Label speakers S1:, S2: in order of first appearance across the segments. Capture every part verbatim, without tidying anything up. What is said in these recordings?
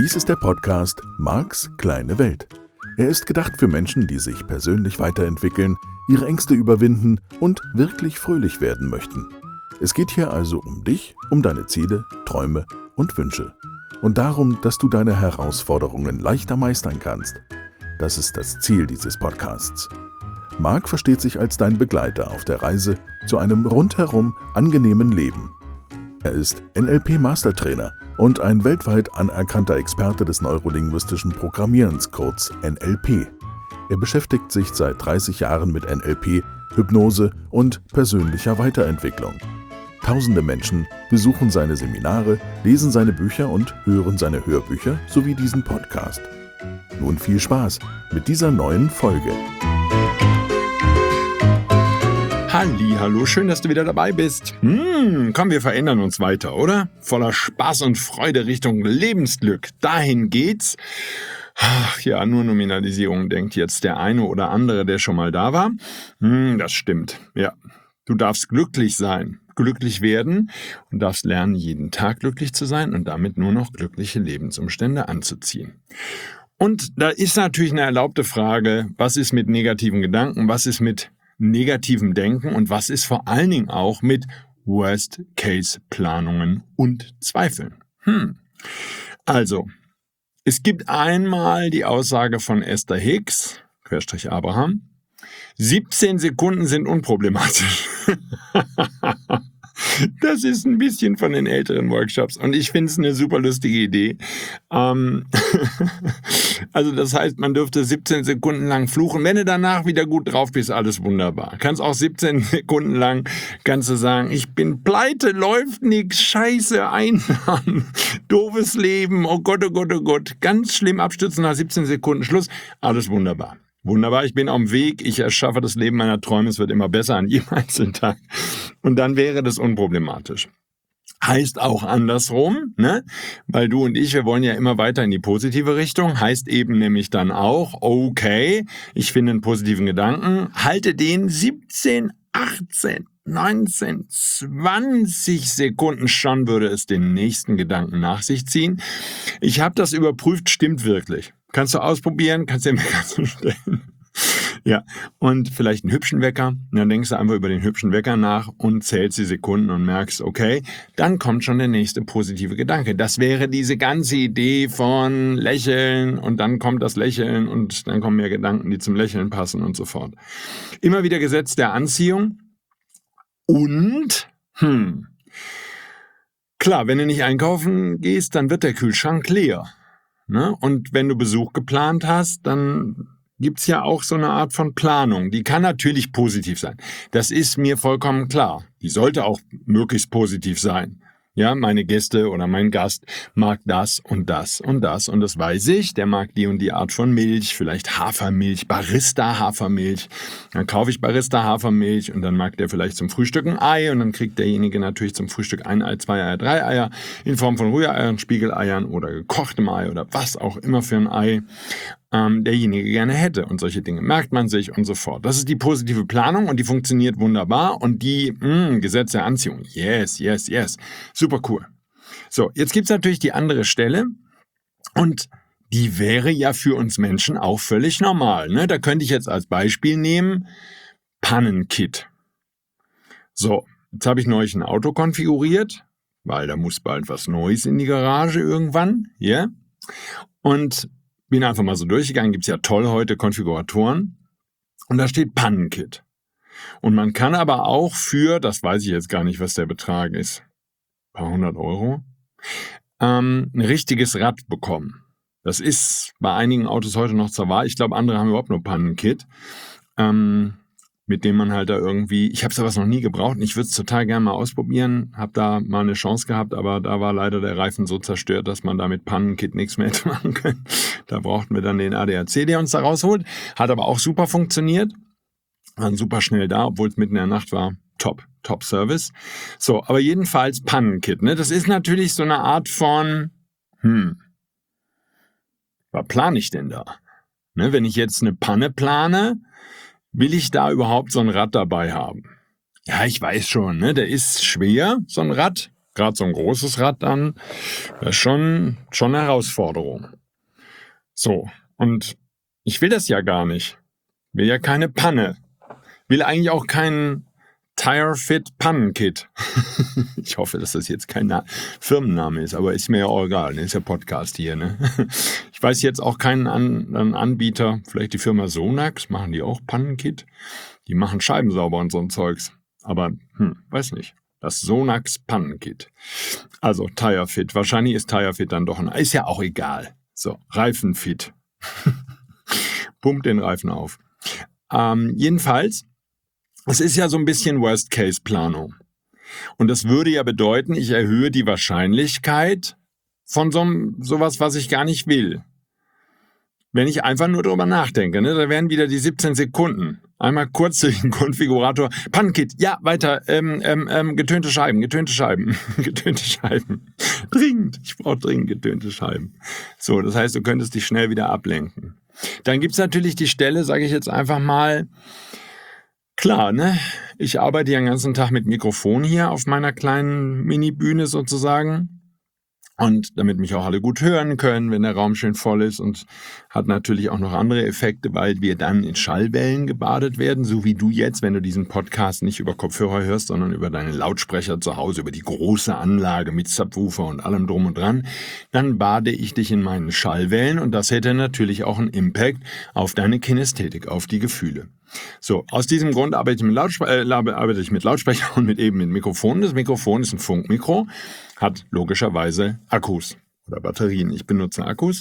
S1: Dies ist der Podcast Marks kleine Welt. Er ist gedacht für Menschen, die sich persönlich weiterentwickeln, ihre Ängste überwinden und wirklich fröhlich werden möchten. Es geht hier also um dich, um deine Ziele, Träume und Wünsche. Und darum, dass du deine Herausforderungen leichter meistern kannst. Das ist das Ziel dieses Podcasts. Mark versteht sich als dein Begleiter auf der Reise zu einem rundherum angenehmen Leben. Er ist N L P-Mastertrainer und ein weltweit anerkannter Experte des neurolinguistischen Programmierens, kurz N L P. Er beschäftigt sich seit dreißig Jahren mit N L P, Hypnose und persönlicher Weiterentwicklung. Tausende Menschen besuchen seine Seminare, lesen seine Bücher und hören seine Hörbücher sowie diesen Podcast. Nun viel Spaß mit dieser neuen Folge.
S2: Hallihallo, schön, dass du wieder dabei bist. Hm, komm, wir verändern uns weiter, oder? Voller Spaß und Freude Richtung Lebensglück. Dahin geht's. Ach ja, nur Nominalisierung, denkt jetzt der eine oder andere, der schon mal da war. Hm, das stimmt, ja. Du darfst glücklich sein, glücklich werden und darfst lernen, jeden Tag glücklich zu sein und damit nur noch glückliche Lebensumstände anzuziehen. Und da ist natürlich eine erlaubte Frage, was ist mit negativen Gedanken, was ist mit negativem Denken und was ist vor allen Dingen auch mit Worst-Case-Planungen und Zweifeln. Hm. Also, es gibt einmal die Aussage von Esther Hicks, Querstrich Abraham, siebzehn Sekunden sind unproblematisch. Das ist ein bisschen von den älteren Workshops und ich finde es eine super lustige Idee. Ähm also das heißt, man dürfte siebzehn Sekunden lang fluchen. Wenn du danach wieder gut drauf bist, alles wunderbar. Kannst auch siebzehn Sekunden lang, kannst du sagen, ich bin pleite, läuft nix, scheiße, Einhorn, doofes Leben, oh Gott, oh Gott, oh Gott. Ganz schlimm abstürzen nach siebzehn Sekunden, Schluss, alles wunderbar. Wunderbar, ich bin auf dem Weg, ich erschaffe das Leben meiner Träume, es wird immer besser an jedem einzelnen Tag. Und dann wäre das unproblematisch. Heißt auch andersrum, ne? Weil du und ich, wir wollen ja immer weiter in die positive Richtung. Heißt eben nämlich dann auch, okay, ich finde einen positiven Gedanken, halte den siebzehn, achtzehn, neunzehn, zwanzig Sekunden, schon würde es den nächsten Gedanken nach sich ziehen. Ich habe das überprüft, stimmt wirklich. Kannst du ausprobieren, kannst dir einen Wecker stellen. Ja, und vielleicht einen hübschen Wecker. Dann denkst du einfach über den hübschen Wecker nach und zählst die Sekunden und merkst, okay, dann kommt schon der nächste positive Gedanke. Das wäre diese ganze Idee von Lächeln und dann kommt das Lächeln und dann kommen mehr Gedanken, die zum Lächeln passen und so fort. Immer wieder Gesetz der Anziehung und, hm, klar, wenn du nicht einkaufen gehst, dann wird der Kühlschrank leer. Ne? Und wenn du Besuch geplant hast, dann gibt's ja auch so eine Art von Planung. Die kann natürlich positiv sein. Das ist mir vollkommen klar. Die sollte auch möglichst positiv sein. Ja, meine Gäste oder mein Gast mag das und das und das und das weiß ich. Der mag die und die Art von Milch, vielleicht Hafermilch, Barista-Hafermilch. Dann kaufe ich Barista-Hafermilch und dann mag der vielleicht zum Frühstück ein Ei und dann kriegt derjenige natürlich zum Frühstück ein Ei, zwei Eier, drei Eier in Form von Rühreiern, Spiegeleiern oder gekochtem Ei oder was auch immer für ein Ei ähm, derjenige gerne hätte. Und solche Dinge merkt man sich und so fort. Das ist die positive Planung und die funktioniert wunderbar und die mh, Gesetz der Anziehung. Yes, yes, yes. Super cool. So, jetzt gibt's natürlich die andere Stelle und die wäre ja für uns Menschen auch völlig normal. Ne? Da könnte ich jetzt als Beispiel nehmen, Pannenkit. So, jetzt habe ich neulich ein Auto konfiguriert, weil da muss bald was Neues in die Garage irgendwann. Ja? Yeah? Und bin einfach mal so durchgegangen, gibt's ja toll heute Konfiguratoren und da steht Pannenkit. Und man kann aber auch für, das weiß ich jetzt gar nicht, was der Betrag ist, ein paar hundert Euro, ähm, ein richtiges Rad bekommen. Das ist bei einigen Autos heute noch zur Wahl. Ich glaube, andere haben überhaupt nur Pannenkit, ähm, mit dem man halt da irgendwie, ich habe sowas noch nie gebraucht und ich würde es total gerne mal ausprobieren, habe da mal eine Chance gehabt, aber da war leider der Reifen so zerstört, dass man da mit Pannenkit nichts mehr hätte machen können. Da brauchten wir dann den A D A C, der uns da rausholt. Hat aber auch super funktioniert, waren super schnell da, obwohl es mitten in der Nacht war. Top, top Service. So, aber jedenfalls Pannenkit, ne? Das ist natürlich so eine Art von, hm, was plane ich denn da? Ne, wenn ich jetzt eine Panne plane, will ich da überhaupt so ein Rad dabei haben? Ja, ich weiß schon, ne? Der ist schwer, so ein Rad. gerade so ein großes Rad dann, das ist schon, schon eine Herausforderung. So, und ich will das ja gar nicht. Will ja keine Panne. Will eigentlich auch keinen Tire-Fit Pannenkit. Ich hoffe, dass das jetzt kein Na- Firmenname ist, aber ist mir ja auch egal, ne? Ist ja Podcast hier, ne? Ich weiß jetzt auch keinen anderen Anbieter, vielleicht die Firma Sonax, machen die auch Pannenkit? Die machen Scheiben sauber und so ein Zeugs. Aber, hm, weiß nicht. Das Sonax Pannenkit. Also Tire-Fit. Wahrscheinlich ist Tire-Fit dann doch ein... Ist ja auch egal. So, Reifenfit. Pumpt den Reifen auf. Ähm, jedenfalls, es ist ja so ein bisschen Worst-Case-Planung. Und das würde ja bedeuten, ich erhöhe die Wahrscheinlichkeit von so sowas, was ich gar nicht will. Wenn ich einfach nur drüber nachdenke, ne, da wären wieder die siebzehn Sekunden. Einmal kurz durch den Konfigurator. Pannenkit, ja, weiter, ähm, ähm, ähm, getönte Scheiben, getönte Scheiben, getönte Scheiben. Dringend, ich brauche dringend getönte Scheiben. So, das heißt, du könntest dich schnell wieder ablenken. Dann gibt's natürlich die Stelle, sage ich jetzt einfach mal, klar, ne? Ich arbeite ja den ganzen Tag mit Mikrofon hier auf meiner kleinen Mini-Bühne sozusagen. Und damit mich auch alle gut hören können, wenn der Raum schön voll ist, und hat natürlich auch noch andere Effekte, weil wir dann in Schallwellen gebadet werden, so wie du jetzt, wenn du diesen Podcast nicht über Kopfhörer hörst, sondern über deine Lautsprecher zu Hause, über die große Anlage mit Subwoofer und allem drum und dran, dann bade ich dich in meinen Schallwellen, und das hätte natürlich auch einen Impact auf deine Kinästhetik, auf die Gefühle. So, aus diesem Grund arbeite ich mit, Lautspre- äh, arbeite ich mit Lautsprechern und mit eben mit Mikrofonen. Das Mikrofon ist ein Funkmikro, hat logischerweise Akkus oder Batterien. Ich benutze Akkus,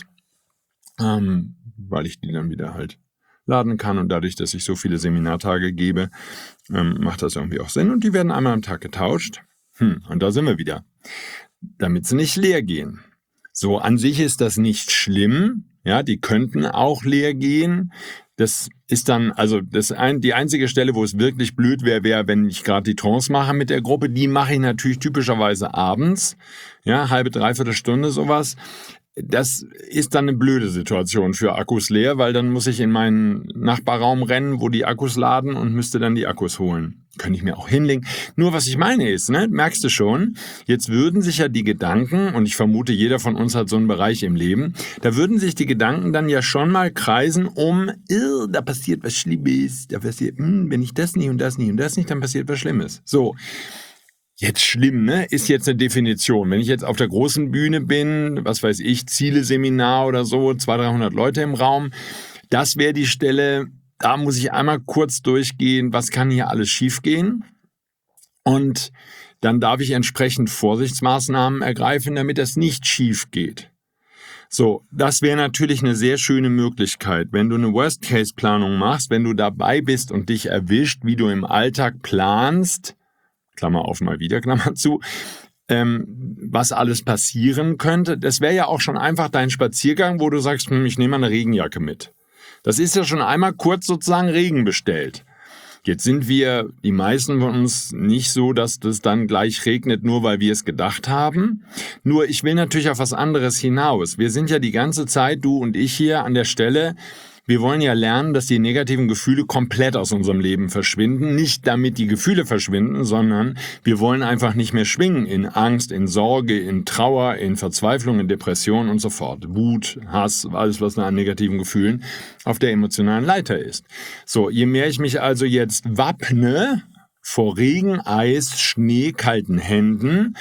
S2: ähm, weil ich die dann wieder halt laden kann, und dadurch, dass ich so viele Seminartage gebe, ähm, macht das irgendwie auch Sinn, und die werden einmal am Tag getauscht. Hm, und da sind wir wieder. Damit sie nicht leer gehen. So, an sich ist das nicht schlimm. Ja, die könnten auch leer gehen. Das ist dann, also das ein, die einzige Stelle, wo es wirklich blöd wäre, wäre, wenn ich gerade die Trance mache mit der Gruppe. Die mache ich natürlich typischerweise abends, ja, halbe, dreiviertel Stunde sowas. Das ist dann eine blöde Situation für Akkus leer, weil dann muss ich in meinen Nachbarraum rennen, wo die Akkus laden, und müsste dann die Akkus holen. Könnte ich mir auch hinlegen. Nur was ich meine ist, ne, merkst du schon, jetzt würden sich ja die Gedanken, und ich vermute, jeder von uns hat so einen Bereich im Leben, da würden sich die Gedanken dann ja schon mal kreisen um, da passiert was Schlimmes, da passiert, hm, wenn ich das nicht und das nicht und das nicht, dann passiert was Schlimmes. So. Jetzt schlimm, ne? Ist jetzt eine Definition. Wenn ich jetzt auf der großen Bühne bin, was weiß ich, Ziele-Seminar oder so, zweihundert, dreihundert Leute im Raum, das wäre die Stelle, da muss ich einmal kurz durchgehen, was kann hier alles schiefgehen? Und dann darf ich entsprechend Vorsichtsmaßnahmen ergreifen, damit das nicht schief geht. So, das wäre natürlich eine sehr schöne Möglichkeit, wenn du eine Worst-Case-Planung machst, wenn du dabei bist und dich erwischt, wie du im Alltag planst, Klammer auf, mal wieder, Klammer zu, ähm, was alles passieren könnte. Das wäre ja auch schon einfach dein Spaziergang, wo du sagst, hm, ich nehme mal eine Regenjacke mit. Das ist ja schon einmal kurz sozusagen Regen bestellt. Jetzt sind wir, die meisten von uns, nicht so, dass das dann gleich regnet, nur weil wir es gedacht haben. Nur ich will natürlich auf was anderes hinaus. Wir sind ja die ganze Zeit, du und ich hier an der Stelle, wir wollen ja lernen, dass die negativen Gefühle komplett aus unserem Leben verschwinden. Nicht damit die Gefühle verschwinden, sondern wir wollen einfach nicht mehr schwingen in Angst, in Sorge, in Trauer, in Verzweiflung, in Depression und so fort. Wut, Hass, alles was an negativen Gefühlen auf der emotionalen Leiter ist. So, je mehr ich mich also jetzt wappne vor Regen, Eis, Schnee, kalten Händen,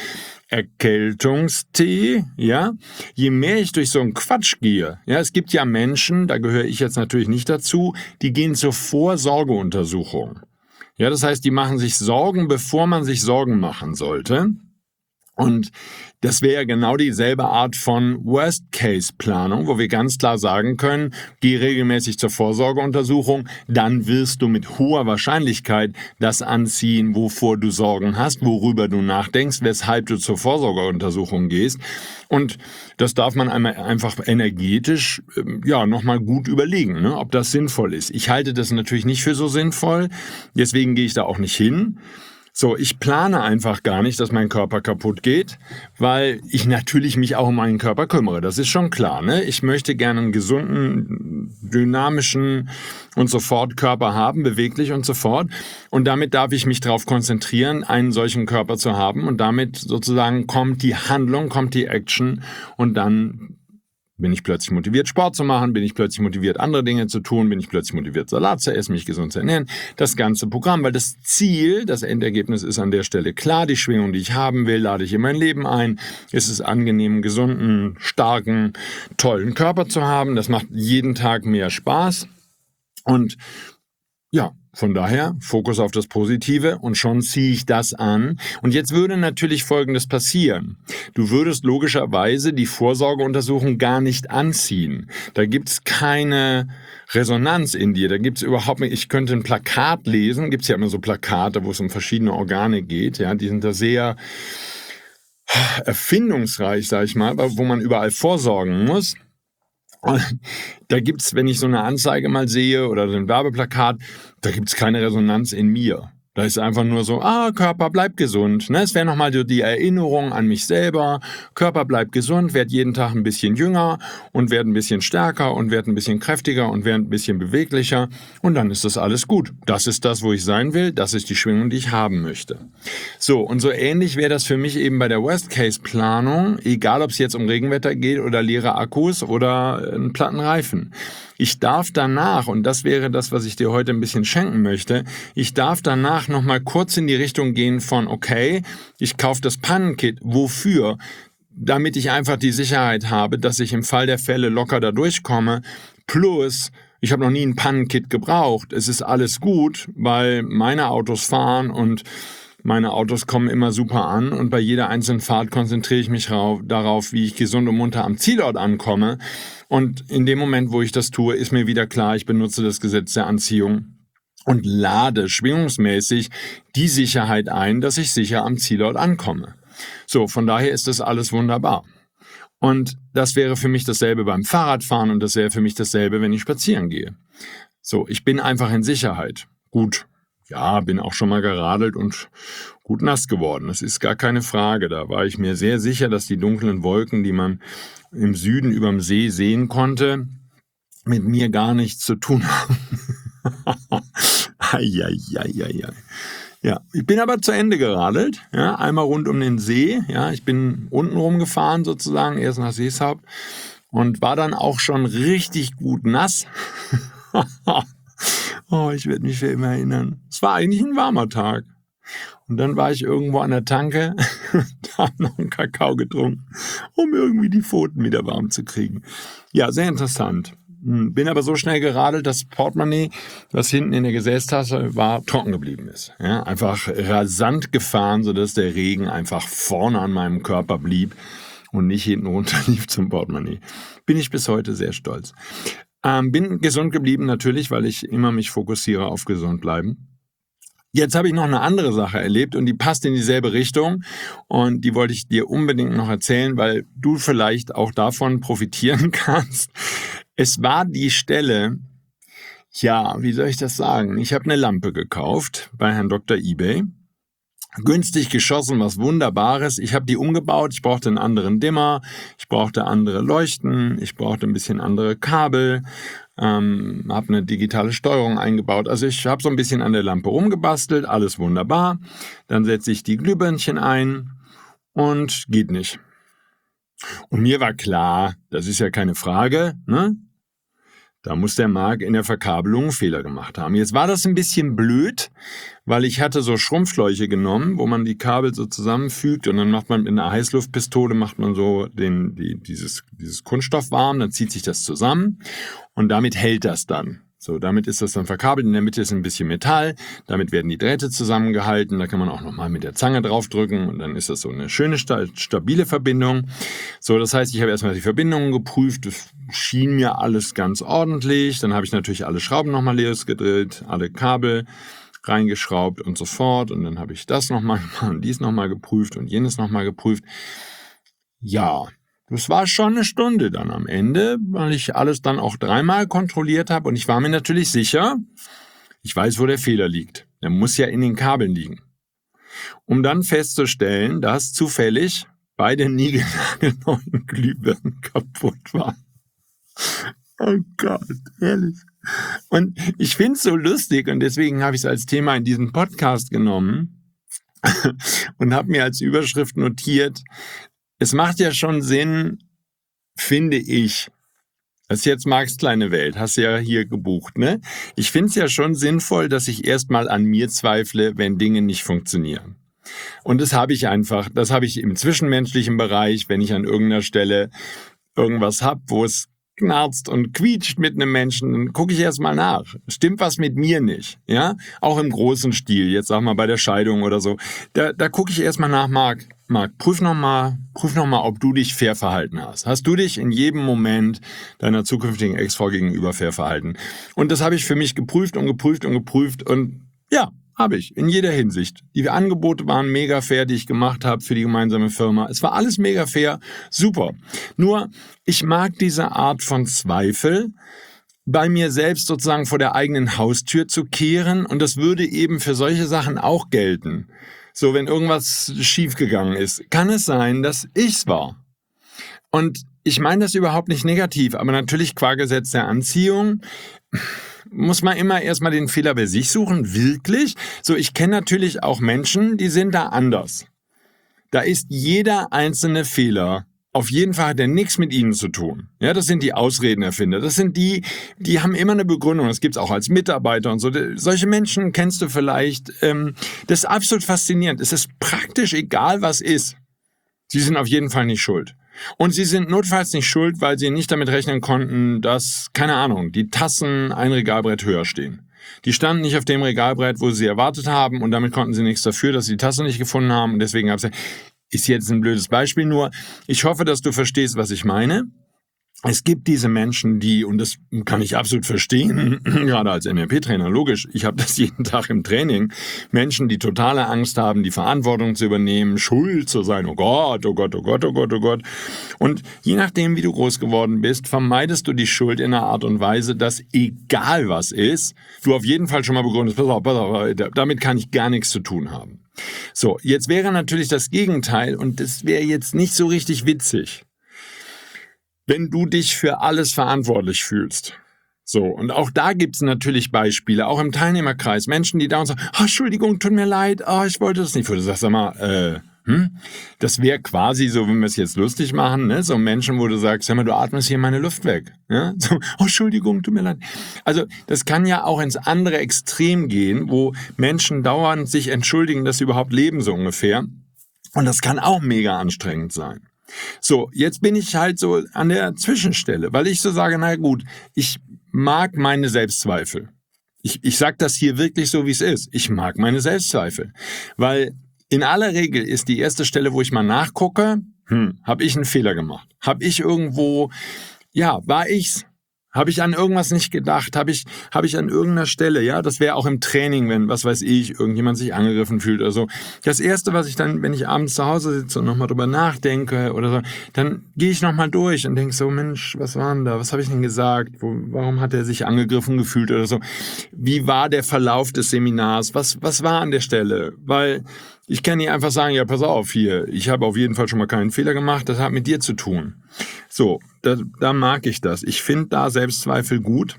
S2: Erkältungstee, ja, je mehr ich durch so einen Quatsch gehe, ja, es gibt ja Menschen, da gehöre ich jetzt natürlich nicht dazu, die gehen zur Vorsorgeuntersuchung. Ja, das heißt, die machen sich Sorgen, bevor man sich Sorgen machen sollte. Und das wäre ja genau dieselbe Art von Worst-Case-Planung, wo wir ganz klar sagen können, geh regelmäßig zur Vorsorgeuntersuchung, dann wirst du mit hoher Wahrscheinlichkeit das anziehen, wovor du Sorgen hast, worüber du nachdenkst, weshalb du zur Vorsorgeuntersuchung gehst. Und das darf man einmal einfach energetisch ja nochmal gut überlegen, ne, ob das sinnvoll ist. Ich halte das natürlich nicht für so sinnvoll, deswegen gehe ich da auch nicht hin. So, ich plane einfach gar nicht, dass mein Körper kaputt geht, weil ich natürlich mich auch um meinen Körper kümmere. Das ist schon klar, ne? Ich möchte gerne einen gesunden, dynamischen und so fort Körper haben, beweglich und so fort. Und damit darf ich mich darauf konzentrieren, einen solchen Körper zu haben. Und damit sozusagen kommt die Handlung, kommt die Action und dann bin ich plötzlich motiviert, Sport zu machen, bin ich plötzlich motiviert, andere Dinge zu tun, bin ich plötzlich motiviert, Salat zu essen, mich gesund zu ernähren. Das ganze Programm, weil das Ziel, das Endergebnis ist an der Stelle klar, die Schwingung, die ich haben will, lade ich in mein Leben ein. Es ist angenehm, gesunden, starken, tollen Körper zu haben. Das macht jeden Tag mehr Spaß. Und ja, von daher Fokus auf das Positive und schon ziehe ich das an. Und jetzt würde natürlich Folgendes passieren. Du würdest logischerweise die Vorsorgeuntersuchung gar nicht anziehen. Da gibt's keine Resonanz in dir. Da gibt's überhaupt nicht. Ich könnte ein Plakat lesen. Gibt's ja immer so Plakate, wo es um verschiedene Organe geht. Ja, die sind da sehr erfindungsreich, sag ich mal, wo man überall vorsorgen muss. Da gibt's, wenn ich so eine Anzeige mal sehe oder ein Werbeplakat, da gibt's keine Resonanz in mir. Da ist einfach nur so, ah, Körper, bleib gesund. Ne? Es wäre nochmal so die Erinnerung an mich selber. Körper, bleib gesund, werd jeden Tag ein bisschen jünger und werd ein bisschen stärker und werd ein bisschen kräftiger und werd ein bisschen beweglicher. Und dann ist das alles gut. Das ist das, wo ich sein will. Das ist die Schwingung, die ich haben möchte. So, und so ähnlich wäre das für mich eben bei der Worst-Case-Planung, egal ob es jetzt um Regenwetter geht oder leere Akkus oder einen platten Reifen. Ich darf danach, und das wäre das, was ich dir heute ein bisschen schenken möchte, ich darf danach nochmal kurz in die Richtung gehen von, okay, ich kaufe das Pannenkit. Wofür? Damit ich einfach die Sicherheit habe, dass ich im Fall der Fälle locker da durchkomme. Plus, ich habe noch nie ein Pannenkit gebraucht. Es ist alles gut, weil meine Autos fahren und meine Autos kommen immer super an und bei jeder einzelnen Fahrt konzentriere ich mich darauf, wie ich gesund und munter am Zielort ankomme. Und in dem Moment, wo ich das tue, ist mir wieder klar, ich benutze das Gesetz der Anziehung und lade schwingungsmäßig die Sicherheit ein, dass ich sicher am Zielort ankomme. So, von daher ist das alles wunderbar. Und das wäre für mich dasselbe beim Fahrradfahren und das wäre für mich dasselbe, wenn ich spazieren gehe. So, ich bin einfach in Sicherheit. Gut. Ja, bin auch schon mal geradelt und gut nass geworden. Das ist gar keine Frage. Da war ich mir sehr sicher, dass die dunklen Wolken, die man im Süden überm See sehen konnte, mit mir gar nichts zu tun haben. Eieieiei. Ja, ich bin aber zu Ende geradelt. Ja, einmal rund um den See. Ja, ich bin unten rumgefahren sozusagen, erst nach Seeshaupt und war dann auch schon richtig gut nass. Oh, ich werde mich für immer erinnern. Es war eigentlich ein warmer Tag. Und dann war ich irgendwo an der Tanke und habe noch einen Kakao getrunken, um irgendwie die Pfoten wieder warm zu kriegen. Ja, sehr interessant. Bin aber so schnell geradelt, dass das Portemonnaie, das hinten in der Gesäßtasche war, trocken geblieben ist. Ja, einfach rasant gefahren, sodass der Regen einfach vorne an meinem Körper blieb und nicht hinten runter lief zum Portemonnaie. Bin ich bis heute sehr stolz. Ähm, bin gesund geblieben natürlich, weil ich immer mich fokussiere auf gesund bleiben. Jetzt habe ich noch eine andere Sache erlebt und die passt in dieselbe Richtung und die wollte ich dir unbedingt noch erzählen, weil du vielleicht auch davon profitieren kannst. Es war die Stelle, ja, wie soll ich das sagen? Ich habe eine Lampe gekauft bei Herrn Doktor eBay. Günstig geschossen, was Wunderbares. Ich habe die umgebaut, ich brauchte einen anderen Dimmer, ich brauchte andere Leuchten, ich brauchte ein bisschen andere Kabel, ähm, habe eine digitale Steuerung eingebaut. Also ich habe so ein bisschen an der Lampe rumgebastelt, alles wunderbar. Dann setze ich die Glühbirnchen ein und geht nicht. Und mir war klar, das ist ja keine Frage, ne? Da muss der Marc in der Verkabelung einen Fehler gemacht haben. Jetzt war das ein bisschen blöd, weil ich hatte so Schrumpfschläuche genommen, wo man die Kabel so zusammenfügt und dann macht man mit einer Heißluftpistole macht man so den, die, dieses, dieses Kunststoff warm, dann zieht sich das zusammen und damit hält das dann. So, damit ist das dann verkabelt. In der Mitte ist ein bisschen Metall. Damit werden die Drähte zusammengehalten. Da kann man auch nochmal mit der Zange draufdrücken und dann ist das so eine schöne, stabile Verbindung. So, das heißt, ich habe erstmal die Verbindungen geprüft. Das schien mir alles ganz ordentlich. Dann habe ich natürlich alle Schrauben nochmal leer gedreht, alle Kabel reingeschraubt und so fort. Und dann habe ich das nochmal gemacht und dies nochmal geprüft und jenes nochmal geprüft. Ja, das war schon eine Stunde dann am Ende, weil ich alles dann auch dreimal kontrolliert habe und ich war mir natürlich sicher, ich weiß, wo der Fehler liegt. Der muss ja in den Kabeln liegen. um dann festzustellen, dass zufällig beide niegelnagelneuen Glühbirnen kaputt waren. Oh Gott, ehrlich. Und ich finde es so lustig und deswegen habe ich es als Thema in diesem Podcast genommen und habe mir als Überschrift notiert, es macht ja schon Sinn, finde ich, das ist jetzt Marks kleine Welt, hast du ja hier gebucht, ne? Ich finde es ja schon sinnvoll, dass ich erstmal an mir zweifle, wenn Dinge nicht funktionieren. Und das habe ich einfach, das habe ich im zwischenmenschlichen Bereich, wenn ich an irgendeiner Stelle irgendwas habe, wo es knarzt und quietscht mit einem Menschen, dann gucke ich erst mal nach. Stimmt was mit mir nicht? Ja, auch im großen Stil, jetzt sag mal bei der Scheidung oder so. Da, da gucke ich erst mal nach, Marc, Marc, prüf noch mal, prüf noch mal, ob du dich fair verhalten hast. Hast du dich in jedem Moment deiner zukünftigen Ex-Frau gegenüber fair verhalten? Und das habe ich für mich geprüft und geprüft und geprüft und ja, habe ich, in jeder Hinsicht. Die Angebote waren mega fair, die ich gemacht habe für die gemeinsame Firma. Es war alles mega fair, super. Nur, ich mag diese Art von Zweifel, bei mir selbst sozusagen vor der eigenen Haustür zu kehren. Und das würde eben für solche Sachen auch gelten. So, wenn irgendwas schiefgegangen ist, kann es sein, dass ich's war. Und ich meine das überhaupt nicht negativ, aber natürlich qua Gesetz der Anziehung muss man immer erstmal den Fehler bei sich suchen, wirklich. So, ich kenne natürlich auch Menschen, die sind da anders. Da ist jeder einzelne Fehler, auf jeden Fall hat er nichts mit ihnen zu tun. Ja, das sind die Ausredenerfinder. Das sind die, die haben immer eine Begründung. Das gibt's auch als Mitarbeiter und so. Solche Menschen kennst du vielleicht. Ähm, das ist absolut faszinierend. Es ist praktisch egal, was ist. Sie sind auf jeden Fall nicht schuld. Und sie sind notfalls nicht schuld, weil sie nicht damit rechnen konnten, dass, keine Ahnung, die Tassen ein Regalbrett höher stehen. Die standen nicht auf dem Regalbrett, wo sie erwartet haben und damit konnten sie nichts dafür, dass sie die Tasse nicht gefunden haben und deswegen gab es, ist jetzt ein blödes Beispiel nur. Ich hoffe, dass du verstehst, was ich meine. Es gibt diese Menschen, die, und das kann ich absolut verstehen, gerade als N L P-Trainer, logisch, ich habe das jeden Tag im Training, Menschen, die totale Angst haben, die Verantwortung zu übernehmen, schuld zu sein, oh Gott, oh Gott, oh Gott, oh Gott, oh Gott. Und je nachdem, wie du groß geworden bist, vermeidest du die Schuld in einer Art und Weise, dass egal was ist, du auf jeden Fall schon mal begründest, pass auf, pass auf, damit kann ich gar nichts zu tun haben. So, jetzt wäre natürlich das Gegenteil und das wäre jetzt nicht so richtig witzig. Wenn du dich für alles verantwortlich fühlst. So, und auch da gibt's natürlich Beispiele, auch im Teilnehmerkreis, Menschen, die da und sagen, oh, Entschuldigung, tut mir leid, oh, ich wollte das nicht. Du sagst, sag mal, äh, hm? Das wäre quasi so, wenn wir es jetzt lustig machen, ne? So Menschen, wo du sagst, sag mal, du atmest hier meine Luft weg. Ja? So, oh, Entschuldigung, tut mir leid. Also, das kann ja auch ins andere Extrem gehen, wo Menschen dauernd sich entschuldigen, dass sie überhaupt leben, so ungefähr. Und das kann auch mega anstrengend sein. So, jetzt bin ich halt so an der Zwischenstelle, weil ich so sage, na gut, ich mag meine Selbstzweifel. Ich, ich sage das hier wirklich so, wie es ist. Ich mag meine Selbstzweifel, weil in aller Regel ist die erste Stelle, wo ich mal nachgucke, hm, habe ich einen Fehler gemacht? Habe ich irgendwo, ja, war ich's? Habe ich an irgendwas nicht gedacht? Habe ich, habe ich an irgendeiner Stelle, ja, das wäre auch im Training, wenn, was weiß ich, irgendjemand sich angegriffen fühlt oder so. Das Erste, was ich dann, wenn ich abends zu Hause sitze und nochmal drüber nachdenke oder so, dann gehe ich nochmal durch und denke so, Mensch, was war denn da? Was habe ich denn gesagt? Wo, warum hat er sich angegriffen gefühlt oder so? Wie war der Verlauf des Seminars? Was, was war an der Stelle? Weil ich kann nicht einfach sagen, ja, pass auf, hier, ich habe auf jeden Fall schon mal keinen Fehler gemacht, das hat mit dir zu tun. So, da, da mag ich das. Ich finde da Selbstzweifel gut.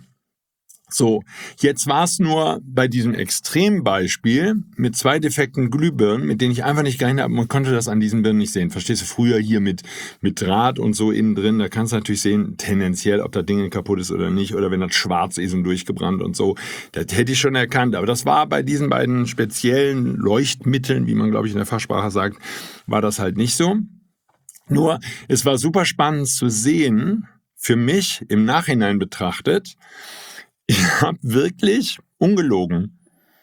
S2: So, jetzt war es nur bei diesem Extrembeispiel mit zwei defekten Glühbirnen, mit denen ich einfach nicht gerechnet habe, man konnte das an diesen Birnen nicht sehen. Verstehst du, früher hier mit, mit Draht und so innen drin, da kannst du natürlich sehen, tendenziell, ob das Ding kaputt ist oder nicht, oder wenn das schwarz ist und durchgebrannt und so, das hätte ich schon erkannt. Aber das war bei diesen beiden speziellen Leuchtmitteln, wie man, glaube ich, in der Fachsprache sagt, war das halt nicht so. Nur, es war super spannend zu sehen, für mich im Nachhinein betrachtet, ich habe wirklich, ungelogen,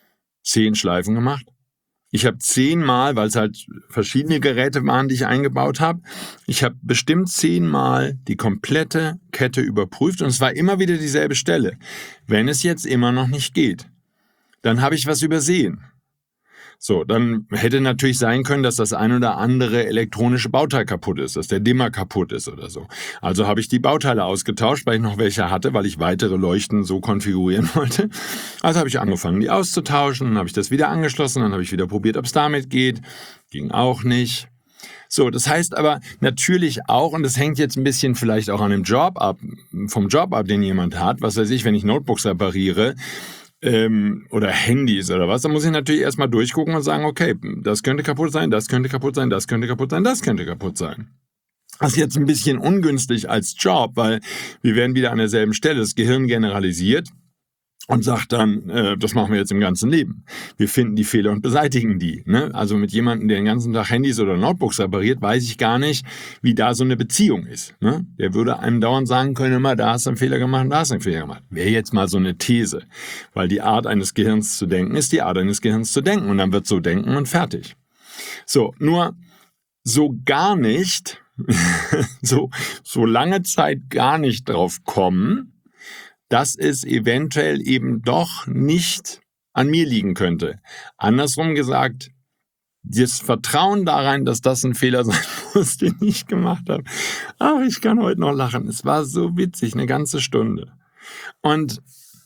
S2: zehn Schleifen gemacht. Ich habe zehnmal, weil es halt verschiedene Geräte waren, die ich eingebaut habe, ich habe bestimmt zehnmal die komplette Kette überprüft und es war immer wieder dieselbe Stelle. Wenn es jetzt immer noch nicht geht, dann habe ich was übersehen. So, dann hätte natürlich sein können, dass das ein oder andere elektronische Bauteil kaputt ist, dass der Dimmer kaputt ist oder so. Also habe ich die Bauteile ausgetauscht, weil ich noch welche hatte, weil ich weitere Leuchten so konfigurieren wollte. Also habe ich angefangen, die auszutauschen, dann habe ich das wieder angeschlossen, dann habe ich wieder probiert, ob es damit geht. Ging auch nicht. So, das heißt aber natürlich auch, und das hängt jetzt ein bisschen vielleicht auch an dem Job ab, vom Job ab, den jemand hat, was weiß ich, wenn ich Notebooks repariere, Ähm, oder Handys oder was, dann muss ich natürlich erstmal durchgucken und sagen, okay, das könnte kaputt sein, das könnte kaputt sein, das könnte kaputt sein, das könnte kaputt sein. Das ist jetzt ein bisschen ungünstig als Job, weil wir werden wieder an derselben Stelle, das Gehirn generalisiert und sagt dann, äh, das machen wir jetzt im ganzen Leben. Wir finden die Fehler und beseitigen die. Ne? Also mit jemandem, der den ganzen Tag Handys oder Notebooks repariert, weiß ich gar nicht, wie da so eine Beziehung ist. Ne? Der würde einem dauernd sagen können, immer, da hast du einen Fehler gemacht, da hast du einen Fehler gemacht. Wäre jetzt mal so eine These. Weil die Art eines Gehirns zu denken ist die Art eines Gehirns zu denken. Und dann wird so denken und fertig. So, nur so gar nicht, so, so lange Zeit gar nicht drauf kommen, dass es eventuell eben doch nicht an mir liegen könnte. Andersrum gesagt, das Vertrauen darein, dass das ein Fehler sein muss, den ich gemacht habe. Ach, ich kann heute noch lachen. Es war so witzig, eine ganze Stunde. Und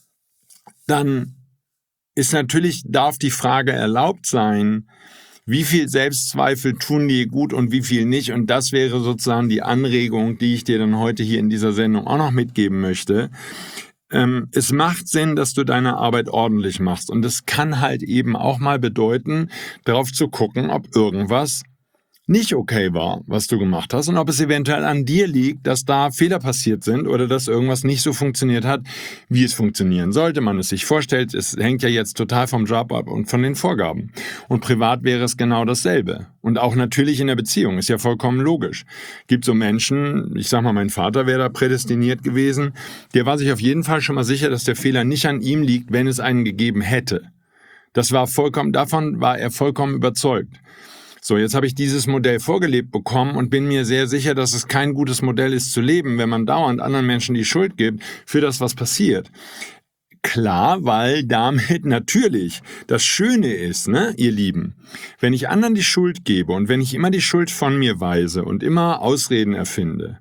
S2: dann ist natürlich, darf die Frage erlaubt sein, wie viel Selbstzweifel tun dir gut und wie viel nicht. Und das wäre sozusagen die Anregung, die ich dir dann heute hier in dieser Sendung auch noch mitgeben möchte. Ähm, es macht Sinn, dass du deine Arbeit ordentlich machst. Und es kann halt eben auch mal bedeuten, darauf zu gucken, ob irgendwas nicht okay war, was du gemacht hast und ob es eventuell an dir liegt, dass da Fehler passiert sind oder dass irgendwas nicht so funktioniert hat, wie es funktionieren sollte. Man es sich vorstellt, es hängt ja jetzt total vom Job ab und von den Vorgaben. Und privat wäre es genau dasselbe. Und auch natürlich in der Beziehung, ist ja vollkommen logisch. Gibt so Menschen, ich sag mal, mein Vater wäre da prädestiniert gewesen, der war sich auf jeden Fall schon mal sicher, dass der Fehler nicht an ihm liegt, wenn es einen gegeben hätte. Das war vollkommen, davon war er vollkommen überzeugt. So, jetzt habe ich dieses Modell vorgelebt bekommen und bin mir sehr sicher, dass es kein gutes Modell ist zu leben, wenn man dauernd anderen Menschen die Schuld gibt für das, was passiert. Klar, weil damit natürlich das Schöne ist, ne, ihr Lieben, wenn ich anderen die Schuld gebe und wenn ich immer die Schuld von mir weise und immer Ausreden erfinde.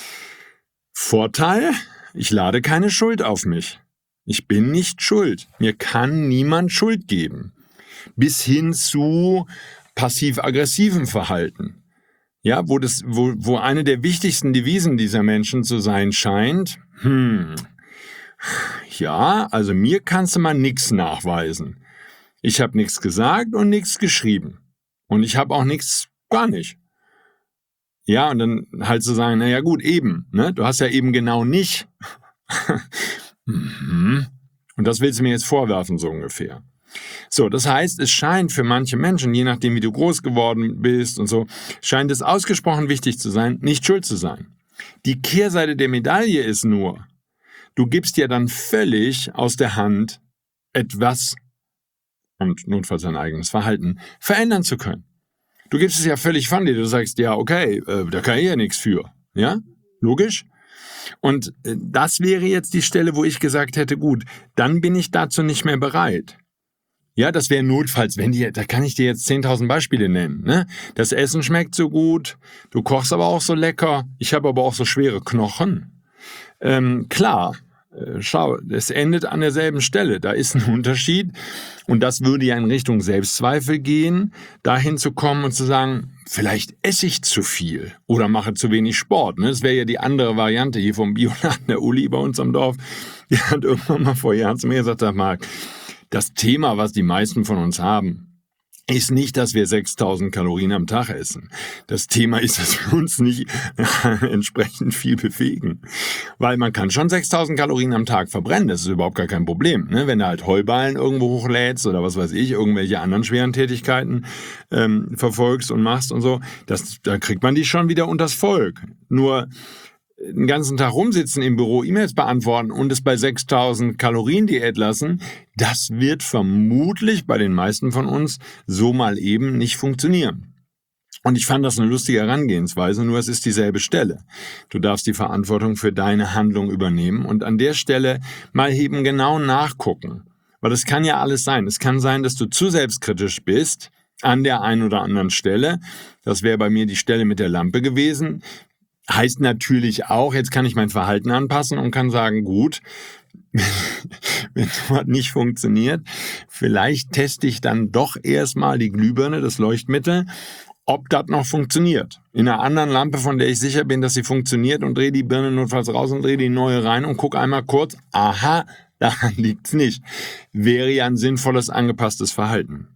S2: Vorteil, ich lade keine Schuld auf mich. Ich bin nicht schuld. Mir kann niemand Schuld geben. Bis hin zu passiv-aggressiven Verhalten. Ja, wo das, wo, wo eine der wichtigsten Devisen dieser Menschen zu sein scheint, hm, ja, also mir kannst du mal nichts nachweisen. Ich habe nichts gesagt und nichts geschrieben. Und ich habe auch nichts, gar nicht. Ja, und dann halt zu sagen, naja gut, eben, ne, du hast ja eben genau nicht. Und das willst du mir jetzt vorwerfen, so ungefähr. So, das heißt, es scheint für manche Menschen, je nachdem wie du groß geworden bist und so, scheint es ausgesprochen wichtig zu sein, nicht schuld zu sein. Die Kehrseite der Medaille ist nur, du gibst dir dann völlig aus der Hand, etwas und notfalls dein eigenes Verhalten verändern zu können. Du gibst es ja völlig von dir, du sagst, ja okay, äh, da kann ich ja nichts für. Ja, logisch? Und äh, das wäre jetzt die Stelle, wo ich gesagt hätte, gut, dann bin ich dazu nicht mehr bereit. Ja, das wäre notfalls, wenn die, da kann ich dir jetzt zehntausend Beispiele nennen. Ne? Das Essen schmeckt so gut, du kochst aber auch so lecker, ich habe aber auch so schwere Knochen. Ähm, klar, äh, schau, es endet an derselben Stelle, da ist ein Unterschied und das würde ja in Richtung Selbstzweifel gehen, dahin zu kommen und zu sagen, vielleicht esse ich zu viel oder mache zu wenig Sport. Ne? Das wäre ja die andere Variante hier vom Bioladen, der Uli bei uns am Dorf, der hat irgendwann mal vor Jahren zu mir gesagt, sag Marc, das Thema, was die meisten von uns haben, ist nicht, dass wir sechstausend Kalorien am Tag essen. Das Thema ist, dass wir uns nicht entsprechend viel bewegen. Weil man kann schon sechstausend Kalorien am Tag verbrennen, das ist überhaupt gar kein Problem. Ne? Wenn du halt Heuballen irgendwo hochlädst oder was weiß ich, irgendwelche anderen schweren Tätigkeiten ähm, verfolgst und machst und so, das, da kriegt man die schon wieder unters Volk. Nur den ganzen Tag rumsitzen im Büro, E-Mails beantworten und es bei sechstausend Kalorien Diät lassen, das wird vermutlich bei den meisten von uns so mal eben nicht funktionieren. Und ich fand das eine lustige Herangehensweise, nur es ist dieselbe Stelle. Du darfst die Verantwortung für deine Handlung übernehmen und an der Stelle mal eben genau nachgucken. Weil das kann ja alles sein. Es kann sein, dass du zu selbstkritisch bist an der einen oder anderen Stelle. Das wäre bei mir die Stelle mit der Lampe gewesen. Heißt natürlich auch, jetzt kann ich mein Verhalten anpassen und kann sagen, gut, wenn sowas nicht funktioniert, vielleicht teste ich dann doch erstmal die Glühbirne, das Leuchtmittel, ob das noch funktioniert. In einer anderen Lampe, von der ich sicher bin, dass sie funktioniert, und drehe die Birne notfalls raus und drehe die neue rein und gucke einmal kurz, aha, daran liegt's nicht. Wäre ja ein sinnvolles, angepasstes Verhalten.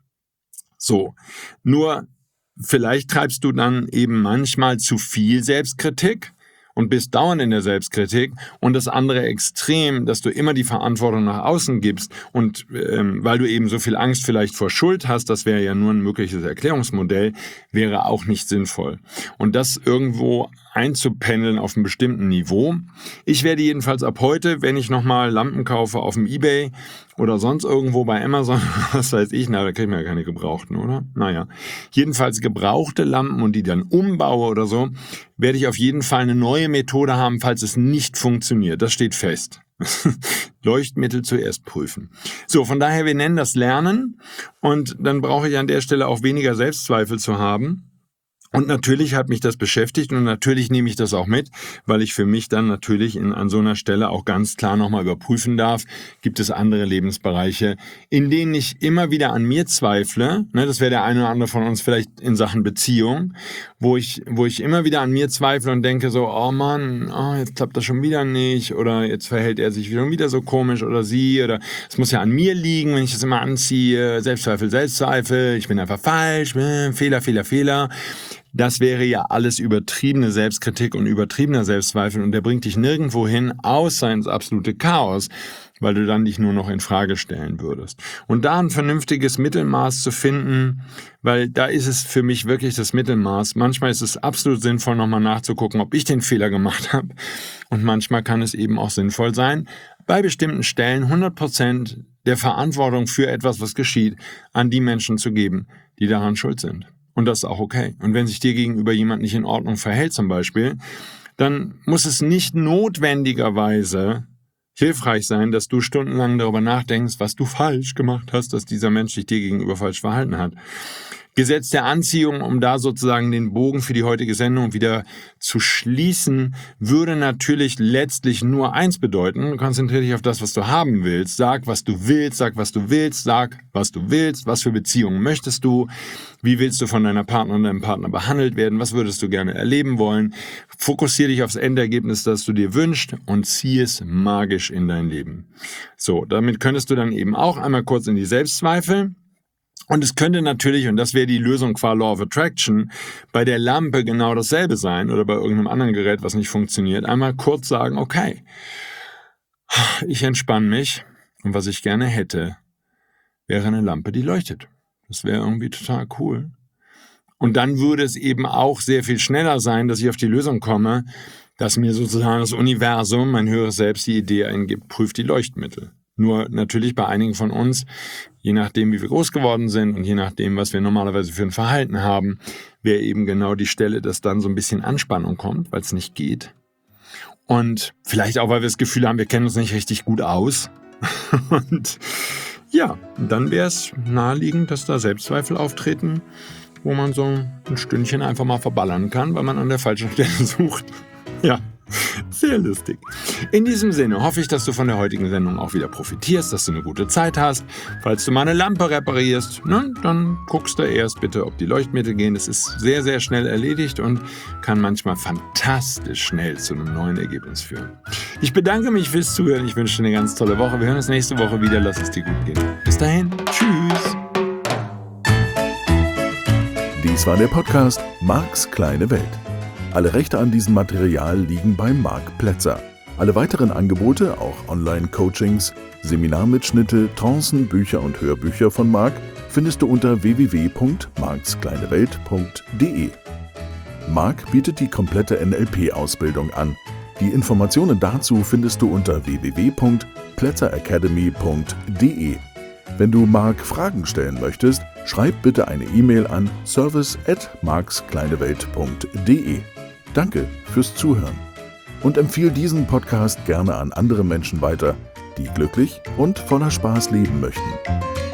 S2: So, nur vielleicht treibst du dann eben manchmal zu viel Selbstkritik und bist dauernd in der Selbstkritik, und das andere Extrem, dass du immer die Verantwortung nach außen gibst und ähm, weil du eben so viel Angst vielleicht vor Schuld hast, das wäre ja nur ein mögliches Erklärungsmodell, wäre auch nicht sinnvoll. Und das irgendwo einzupendeln auf einem bestimmten Niveau. Ich werde jedenfalls ab heute, wenn ich nochmal Lampen kaufe auf dem eBay oder sonst irgendwo bei Amazon, was weiß ich, na, da kriege ich mir ja keine gebrauchten, oder? Naja, jedenfalls gebrauchte Lampen und die dann umbaue oder so, werde ich auf jeden Fall eine neue Methode haben, falls es nicht funktioniert. Das steht fest. Leuchtmittel zuerst prüfen. So, von daher, wir nennen das Lernen, und dann brauche ich an der Stelle auch weniger Selbstzweifel zu haben. Und natürlich hat mich das beschäftigt, und natürlich nehme ich das auch mit, weil ich für mich dann natürlich in, an so einer Stelle auch ganz klar nochmal überprüfen darf, gibt es andere Lebensbereiche, in denen ich immer wieder an mir zweifle, ne, das wäre der eine oder andere von uns vielleicht in Sachen Beziehung, wo ich, wo ich immer wieder an mir zweifle und denke so, oh Mann, oh, jetzt klappt das schon wieder nicht, oder jetzt verhält er sich schon wieder so komisch, oder sie, oder es muss ja an mir liegen, wenn ich das immer anziehe, Selbstzweifel, Selbstzweifel, ich bin einfach falsch, Fehler, Fehler, Fehler. Das wäre ja alles übertriebene Selbstkritik und übertriebener Selbstzweifel, und der bringt dich nirgendwo hin, außer ins absolute Chaos, weil du dann dich nur noch in Frage stellen würdest. Und da ein vernünftiges Mittelmaß zu finden, weil da ist es für mich wirklich das Mittelmaß. Manchmal ist es absolut sinnvoll, nochmal nachzugucken, ob ich den Fehler gemacht habe, und manchmal kann es eben auch sinnvoll sein, bei bestimmten Stellen hundert Prozent der Verantwortung für etwas, was geschieht, an die Menschen zu geben, die daran schuld sind. Und das ist auch okay. Und wenn sich dir gegenüber jemand nicht in Ordnung verhält zum Beispiel, dann muss es nicht notwendigerweise hilfreich sein, dass du stundenlang darüber nachdenkst, was du falsch gemacht hast, dass dieser Mensch sich dir gegenüber falsch verhalten hat. Gesetz der Anziehung, um da sozusagen den Bogen für die heutige Sendung wieder zu schließen, würde natürlich letztlich nur eins bedeuten: konzentriere dich auf das, was du haben willst. Sag, was du willst, sag, was du willst, sag, was du willst, was für Beziehungen möchtest du, wie willst du von deiner Partnerin oder deinem Partner behandelt werden, was würdest du gerne erleben wollen. Fokussiere dich aufs Endergebnis, das du dir wünschst, und zieh es magisch in dein Leben. So, damit könntest du dann eben auch einmal kurz in die Selbstzweifel. Und es könnte natürlich, und das wäre die Lösung qua Law of Attraction, bei der Lampe genau dasselbe sein oder bei irgendeinem anderen Gerät, was nicht funktioniert. Einmal kurz sagen, okay, ich entspanne mich, und was ich gerne hätte, wäre eine Lampe, die leuchtet. Das wäre irgendwie total cool. Und dann würde es eben auch sehr viel schneller sein, dass ich auf die Lösung komme, dass mir sozusagen das Universum, mein höheres Selbst, die Idee eingibt, prüft die Leuchtmittel. Nur natürlich bei einigen von uns, je nachdem, wie wir groß geworden sind und je nachdem, was wir normalerweise für ein Verhalten haben, wäre eben genau die Stelle, dass dann so ein bisschen Anspannung kommt, weil es nicht geht. Und vielleicht auch, weil wir das Gefühl haben, wir kennen uns nicht richtig gut aus. Und ja, dann wäre es naheliegend, dass da Selbstzweifel auftreten, wo man so ein Stündchen einfach mal verballern kann, weil man an der falschen Stelle sucht. Ja. Sehr lustig. In diesem Sinne hoffe ich, dass du von der heutigen Sendung auch wieder profitierst, dass du eine gute Zeit hast. Falls du mal eine Lampe reparierst, ne, dann guckst du erst bitte, ob die Leuchtmittel gehen. Das ist sehr, sehr schnell erledigt und kann manchmal fantastisch schnell zu einem neuen Ergebnis führen. Ich bedanke mich fürs Zuhören. Ich wünsche dir eine ganz tolle Woche. Wir hören uns nächste Woche wieder. Lass es dir gut gehen. Bis dahin. Tschüss.
S1: Dies war der Podcast Marks kleine Welt. Alle Rechte an diesem Material liegen bei Marc Plätzer. Alle weiteren Angebote, auch Online-Coachings, Seminarmitschnitte, Trancen, Bücher und Hörbücher von Marc, findest du unter w w w punkt marks kleine welt punkt d e. Marc bietet die komplette N L P-Ausbildung an. Die Informationen dazu findest du unter w w w punkt plätzer academy punkt d e. Wenn du Marc Fragen stellen möchtest, schreib bitte eine E-Mail an service at marks kleine welt punkt d e. Danke fürs Zuhören und empfehle diesen Podcast gerne an andere Menschen weiter, die glücklich und voller Spaß leben möchten.